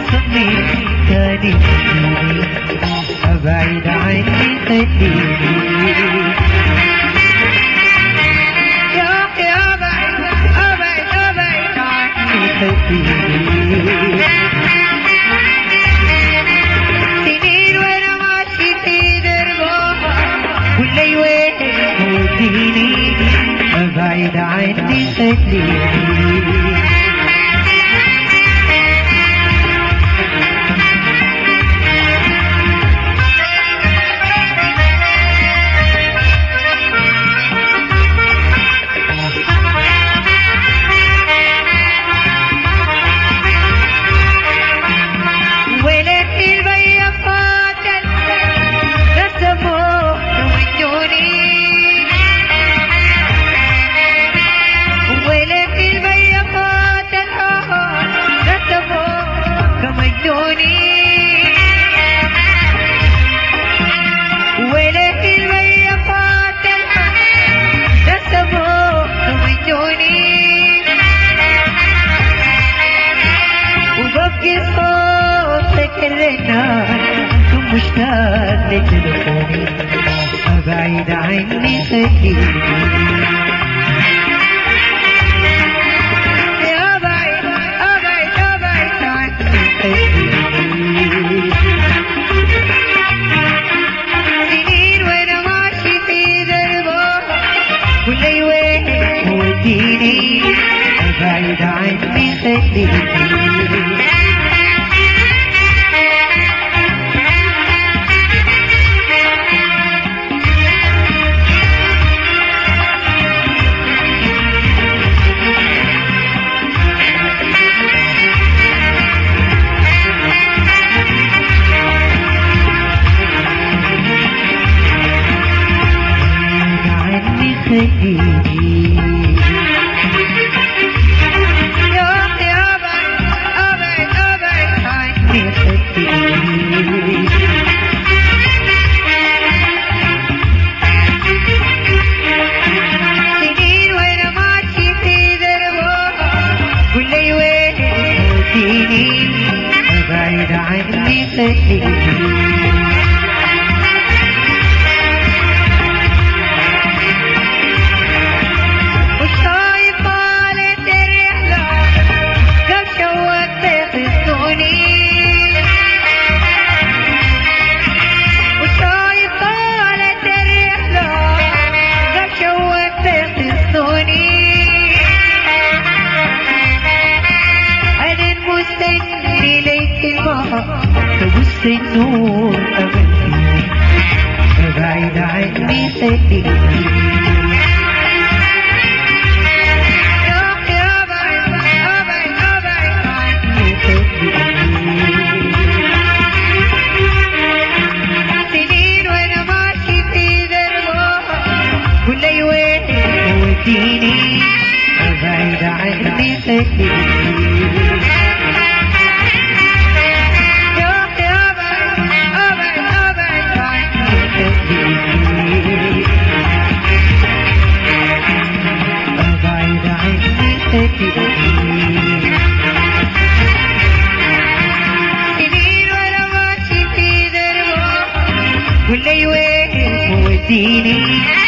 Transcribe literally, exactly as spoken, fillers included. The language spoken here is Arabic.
صمي تاني تجيني أبعد عني خليني يا يا أبعد أبعد أبعد عني خليني سنين وأنا ماشي في دربها واللي وين وديني أبعد عني خليني مشتاق لتلفوني أبعد عني خليني يا أبعد أبعد أبعد عني خليني سنين وأنا ماشي في دربها واللي وين وديني أبعد عني خليني أبعد عني خليني تبص النور أمامي أبعد عني خليني يا أبعد أبعد أبعد عني خليني سنين وأنا ماشي في دربها واللي وين وديني أبعد عني خليني سنين وأنا ماشي في دربها واللي وين وديني